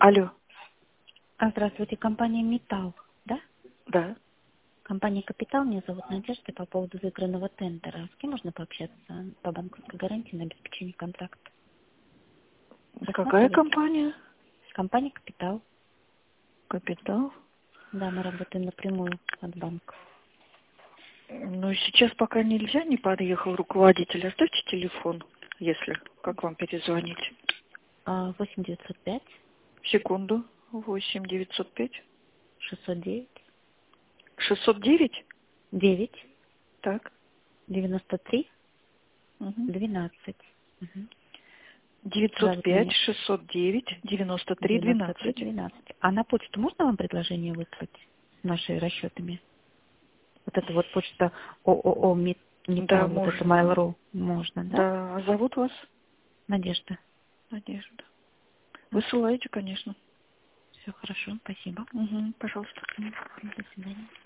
Алло. Здравствуйте, компания «Металл», да? Да. Компания «Капитал», меня зовут Надежда, по поводу выигранного тендера. С кем можно пообщаться по банковской гарантии на обеспечение контракта? Какая Рассматриваете? компания? Компания «Капитал». Капитал. Да, мы работаем напрямую от банка. Ну, сейчас пока нельзя, не подъехал руководитель. Оставьте телефон, если, как вам перезвонить. 8905 Секунду. 8 905 609 609. 9 Так. 93 Угу. 12. Угу. Зовут 905 меня 609 93 93 12. 12. А на почту можно вам предложение выслать с нашими расчетами? Вот это вот почта ООО Да, «Металл», вот это можно. Mail.ru можно, да? Да. А зовут вас? Надежда. Надежда. Высылайте, конечно. Все хорошо, спасибо. Угу. Пожалуйста. До свидания.